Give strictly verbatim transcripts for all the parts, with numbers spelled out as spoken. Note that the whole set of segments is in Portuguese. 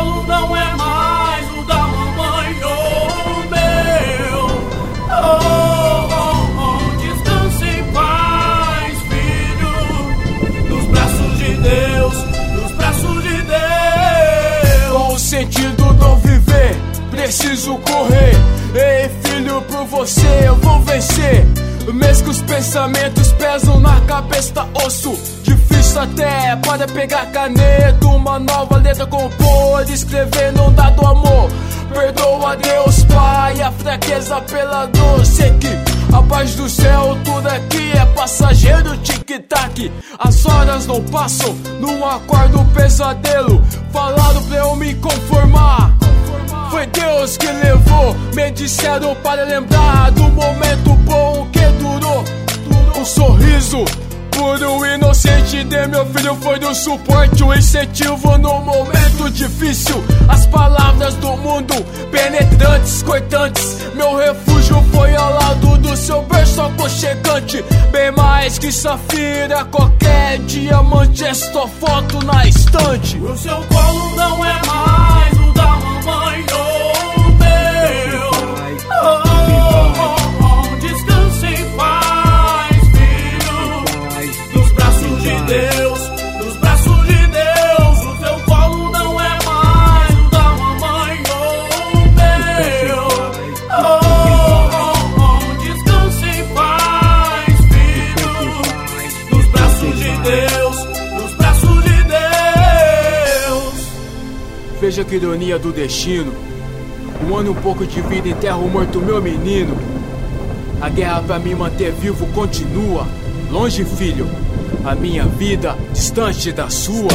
colo não é mais o da mamãe ou o meu. Oh, oh, oh, descanse em paz, filho, nos braços de Deus, nos braços de Deus. Com o sentido do viver, preciso correr. Ei, filho, por você eu vou vencer. Mesmo que os pensamentos pesam na cabeça, tá osso. Difícil até para pegar caneta, uma nova letra compor, escrever não dá do amor. Perdoa Deus Pai, a fraqueza pela dor. Sei que abaixo do céu tudo aqui é passageiro, tic-tac. As horas não passam, não acordo pesadelo. Falaram pra eu me conformar, foi Deus que levou. Me disseram para lembrar do momento bom que durou. Um sorriso puro, inocente de meu filho foi do suporte, o incentivo no momento difícil. As palavras do mundo penetrantes, cortantes. Meu refúgio foi ao lado do seu berço aconchegante. Bem mais que safira, qualquer diamante, esta foto na estante. O seu colo não é mais o da mamãe ou o meu. Oh, oh, oh, descanse em paz, filho, nos braços de Deus, nos braços de Deus. O seu colo não é mais o da mamãe ou o meu. Oh, oh, oh, descanse em paz, filho, nos braços de Deus, nos braços de Deus. Veja que ironia do destino. Um ano e um pouco de vida enterra o morto meu menino. A guerra pra me manter vivo continua. Longe, filho, a minha vida distante da sua.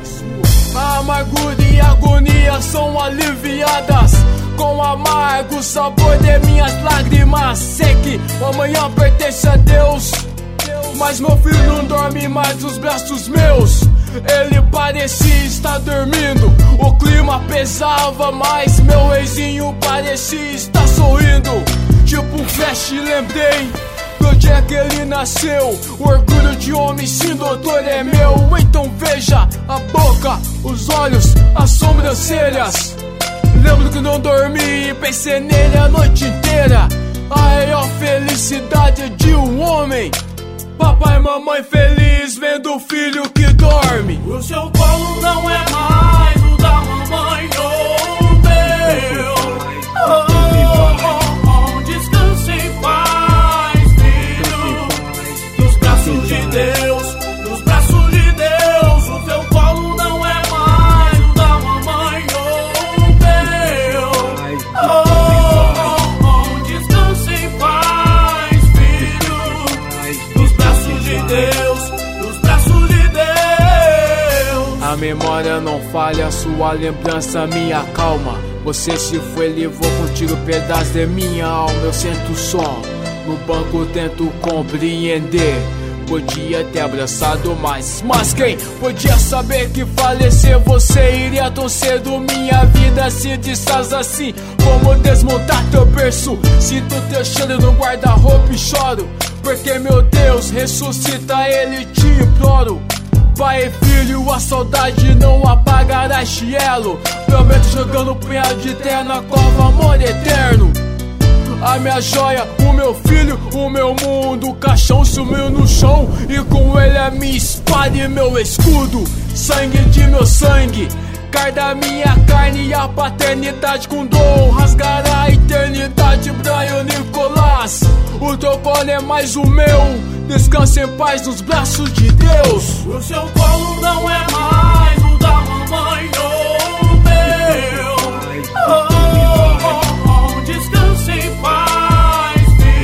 A amargura e a agonia são aliviadas com o amargo sabor de minhas lágrimas. Sei que o amanhã pertence a Deus, mas meu filho não dorme mais nos braços meus. Ele parecia estar dormindo, o clima pesava, mas meu reizinho parecia estar sorrindo. Tipo um flash, lembrei do dia que ele nasceu. O orgulho de homem, sim, doutor, é meu. Então veja a boca, os olhos, as sobrancelhas. Lembro que não dormi e pensei nele a noite inteira. A maior felicidade de um homem, papai e mamãe feliz vendo o filho que dorme. O seu colo não é mais o da mamãe ou o meu. Oh, oh, oh, oh, descanse em paz, filho, nos braços de Deus, nos braços de Deus. O seu colo não é mais o da mamãe ou o meu. Oh, oh, oh, descanse em paz, filho, nos braços de Deus, nos braços de Deus. A memória não falha, sua lembrança me acalma. Você se foi, levou contigo pedaço de minha alma. Eu sento só no banco, tento compreender. Podia ter abraçado mais, mas quem podia saber que falecer você iria tão cedo? Minha vida se desfaz assim, como desmontar teu berço. Sinto teu cheiro no guarda-roupa e choro, porque meu Deus ressuscita, ele te imploro. Pai e filho, a saudade não apagará este elo. Prometo jogando um punhado de terra na cova, amor eterno. A minha joia, o meu filho, o meu mundo. O caixão sumiu no chão e com ele a minha espada e meu escudo. Sangue de meu sangue, carne da minha carne e a paternidade com dom. Rasgará a eternidade, Brian Nicolás. O teu colo é mais o meu, descansa em paz nos braços de Deus. O seu colo não é mais o da mamãe ou o meu. Oh, oh, oh, descanse em paz,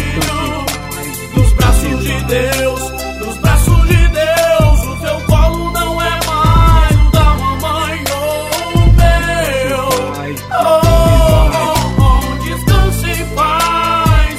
filho, nos braços de Deus, nos braços de Deus. O seu colo não é mais o da mamãe ou o meu. Oh, oh, oh, descanse em paz,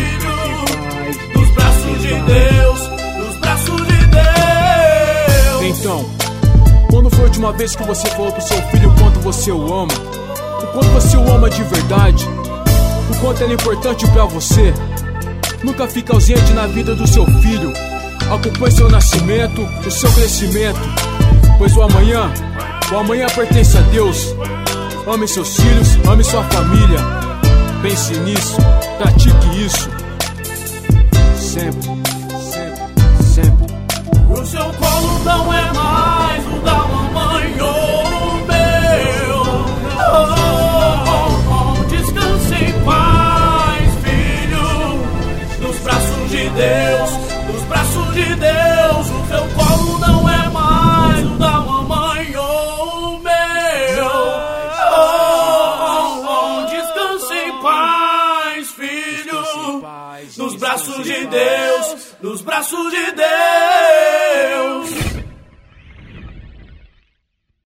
filho, nos braços de Deus, nos braços de Deus. Então, quando foi a última vez que você falou pro seu filho o quanto você o ama? O quanto você o ama de verdade? O quanto ele é importante pra você? Nunca fique ausente na vida do seu filho. Acompanhe seu nascimento, o seu crescimento, pois o amanhã, o amanhã pertence a Deus. ame seus filhos, ame sua família. Pense nisso, pratique isso. Sempre, sempre, sempre. O seu colo não é mais o da mamãe ou o meu. Oh, oh, oh, descanse em paz, filho. Nos braços de Deus, nos braços de Deus. O seu colo não é mais o da mamãe ou o meu. Oh, oh, oh, descanse em paz, filho. Nos braços de Deus, nos braços de Deus.